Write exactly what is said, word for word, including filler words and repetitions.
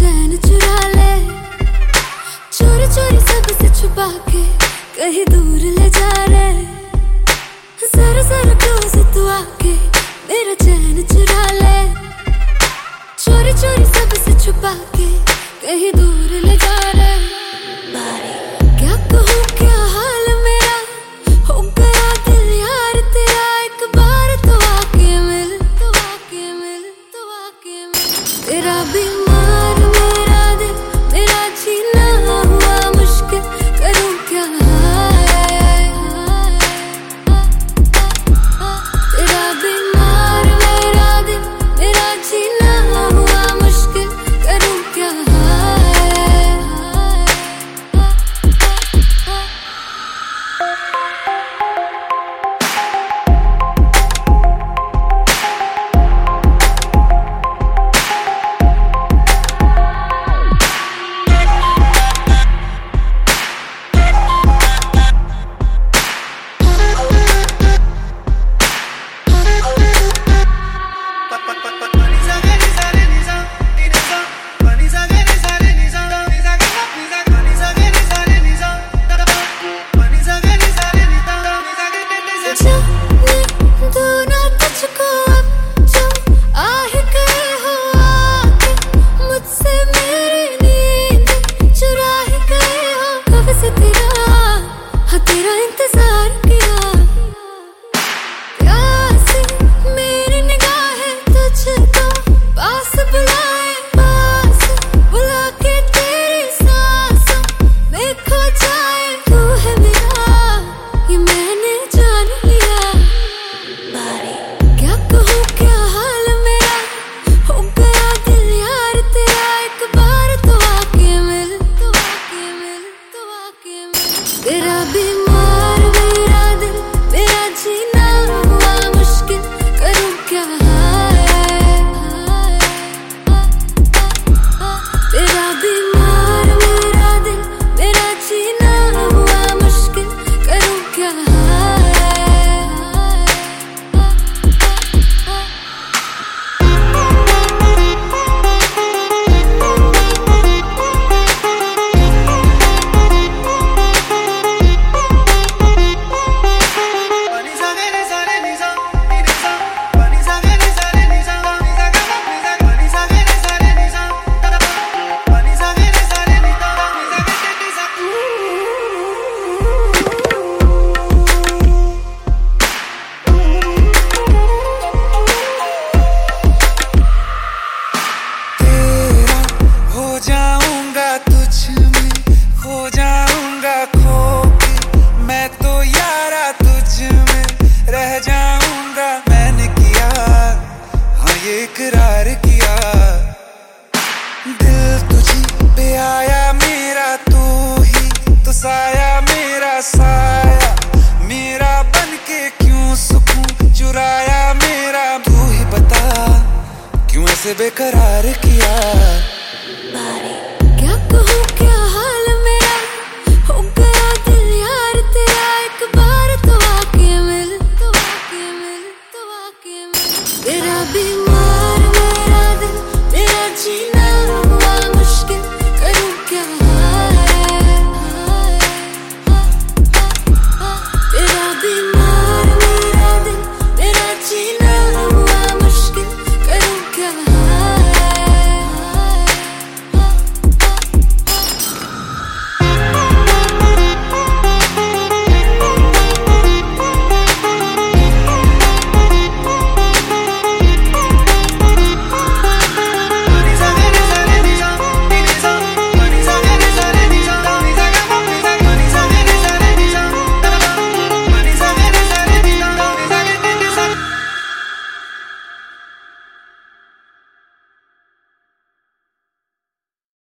चैन चुरा ले, चोरी चोरी सबसे छुपा के कहीं दूर ले जा रे। जरा जरा क्लोज तू आके मेरा चैन चुरा ले, चोरी चोरी सबसे छुपा के कहीं दूर ले जा रे। क्या कहूँ क्या हाल मेरा, हो गया दिल यार तेरा। एक बार तो आके मिल, तो आके मिल, तो आके मिल। तेरा बीमार मेरा दिल, मेरा जीना हुआ मुश्किल, करूँ क्या हाय हाय। तेरा बीमार मेरा दिल, मेरा जीना हुआ मुश्किल, करूँ क्या हाय हाय। तेरा इंतजार किया, प्यासी मेरी निगाहें तुझको पास बुलाए, पास बुला के तेरी सांसों में खो जाए। तू है मेरा ये मैंने जान लिया। क्या कहूँ क्या हाल मेरा, हो गया दिल यार तेरा। एक बार तो आके मिल, तो आके मिल, तो आके मिल। तेरा बीमार मेरा दिल, मेरा जीना हुआ मुश्किल, करूँ क्या हाय हाय। तेरा बीमार मेरा दिल, मेरा जीना हुआ मुश्किल, करूँ क्या हाय हाय। इकरार किया, दिल तुझी पे आया मेरा, तू ही तो साया मेरा साया, मेरा बन के क्यों सुकून चुराया मेरा। तू ही बता क्यों ऐसे बेकरार किया।